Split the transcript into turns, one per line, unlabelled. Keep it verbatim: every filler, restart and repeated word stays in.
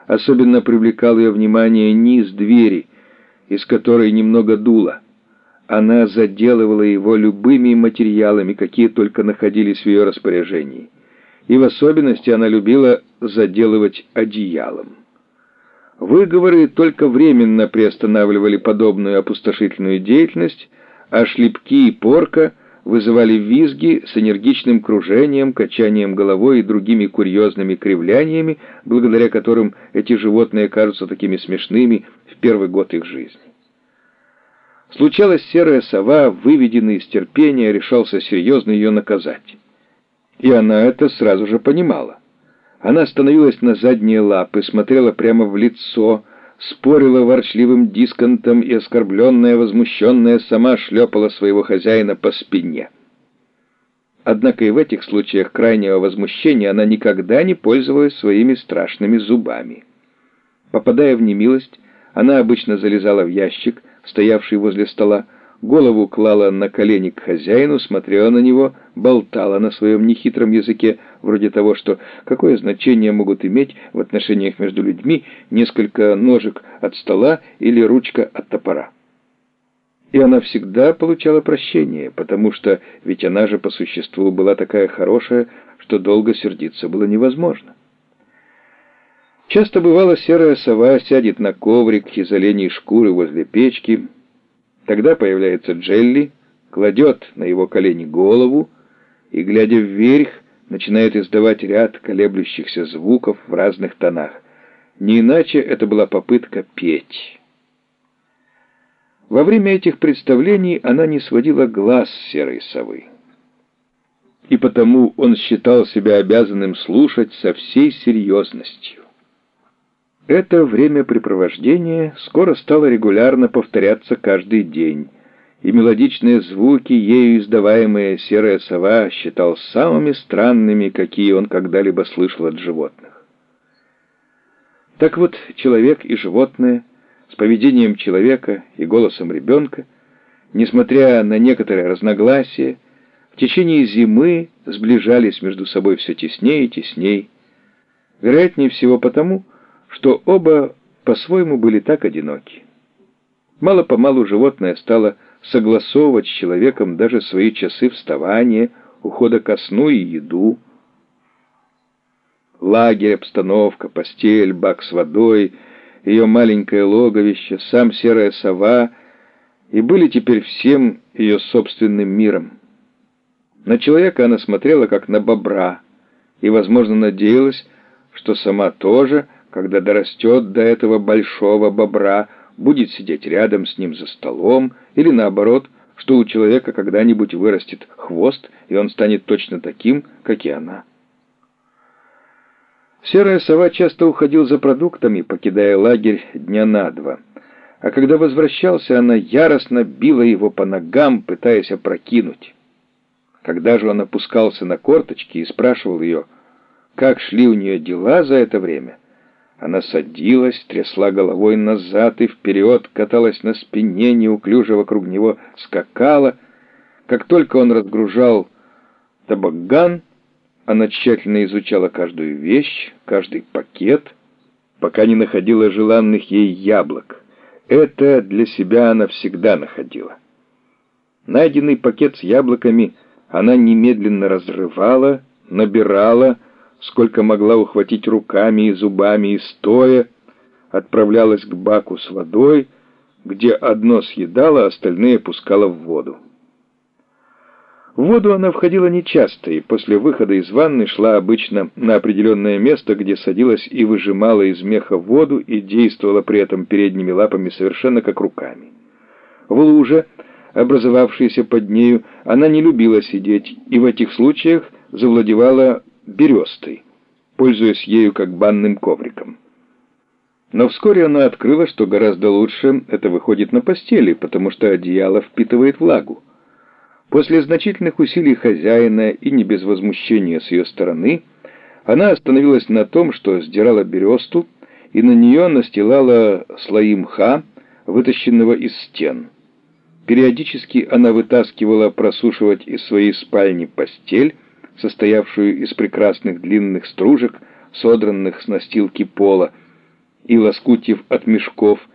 Особенно привлекал ее внимание низ двери, из которой немного дуло. Она заделывала его любыми материалами, какие только находились в ее распоряжении. И в особенности она любила заделывать одеялом. Выговоры только временно приостанавливали подобную опустошительную деятельность, а шлепки и порка вызывали визги с энергичным кружением, качанием головой и другими курьезными кривляниями, благодаря которым эти животные кажутся такими смешными в первый год их жизни. Случалось, серая сова, выведенный из терпения, решался серьезно ее наказать. И она это сразу же понимала. Она становилась на задние лапы, смотрела прямо в лицо, спорила ворчливым дисконтом и, оскорбленная, возмущенная, сама шлепала своего хозяина по спине. Однако и в этих случаях крайнего возмущения она никогда не пользовалась своими страшными зубами. Попадая в немилость, она обычно залезала в ящик, стоявший возле стола, голову клала на колени к хозяину, смотрела на него, болтала на своем нехитром языке, вроде того, что какое значение могут иметь в отношениях между людьми несколько ножек от стола или ручка от топора. И она всегда получала прощение, потому что ведь она же по существу была такая хорошая, что долго сердиться было невозможно. Часто бывало, серая сова сядет на коврик из оленей шкуры возле печки. Тогда появляется Джелли, кладет на его колени голову и, глядя вверх, начинает издавать ряд колеблющихся звуков в разных тонах. Не иначе это была попытка петь. Во время этих представлений она не сводила глаз с серой совы. И потому он считал себя обязанным слушать со всей серьезностью. Это времяпрепровождение скоро стало регулярно повторяться каждый день, и мелодичные звуки, ею издаваемые серая сова считал самыми странными, какие он когда-либо слышал от животных. Так вот, человек и животное, с поведением человека и голосом ребенка, несмотря на некоторые разногласия, в течение зимы сближались между собой все теснее и теснее, вероятнее всего потому, что оба по-своему были так одиноки. Мало-помалу животное стало согласовывать с человеком даже свои часы вставания, ухода ко сну и еду. Лагерь, обстановка, постель, бак с водой, ее маленькое логовище, сам серая сова и были теперь всем ее собственным миром. На человека она смотрела как на бобра и, возможно, надеялась, что сама тоже, когда дорастет до этого большого бобра, будет сидеть рядом с ним за столом, или наоборот, что у человека когда-нибудь вырастет хвост, и он станет точно таким, как и она. Серая сова часто уходил за продуктами, покидая лагерь дня на два, а когда возвращался, она яростно била его по ногам, пытаясь опрокинуть. Когда же он опускался на корточки и спрашивал ее, как шли у нее дела за это время, она садилась, трясла головой назад и вперед, каталась на спине, неуклюже вокруг него скакала. Как только он разгружал табаган, она тщательно изучала каждую вещь, каждый пакет, пока не находила желанных ей яблок. Это для себя она всегда находила. Найденный пакет с яблоками она немедленно разрывала, набирала, сколько могла ухватить руками и зубами, и стоя отправлялась к баку с водой, где одно съедала, а остальные пускала в воду. В воду она входила нечасто, и после выхода из ванны шла обычно на определенное место, где садилась и выжимала из меха воду и действовала при этом передними лапами совершенно как руками. В луже, образовавшейся под нею, она не любила сидеть, и в этих случаях завладевала берестой, пользуясь ею как банным ковриком. Но вскоре она открыла, что гораздо лучше это выходит на постели, потому что одеяло впитывает влагу. После значительных усилий хозяина и не без возмущения с ее стороны, она остановилась на том, что сдирала бересту и на нее настилала слои мха, вытащенного из стен. Периодически она вытаскивала просушивать из своей спальни постель, состоявшую из прекрасных длинных стружек, содранных с настилки пола, и лоскутьев от мешков,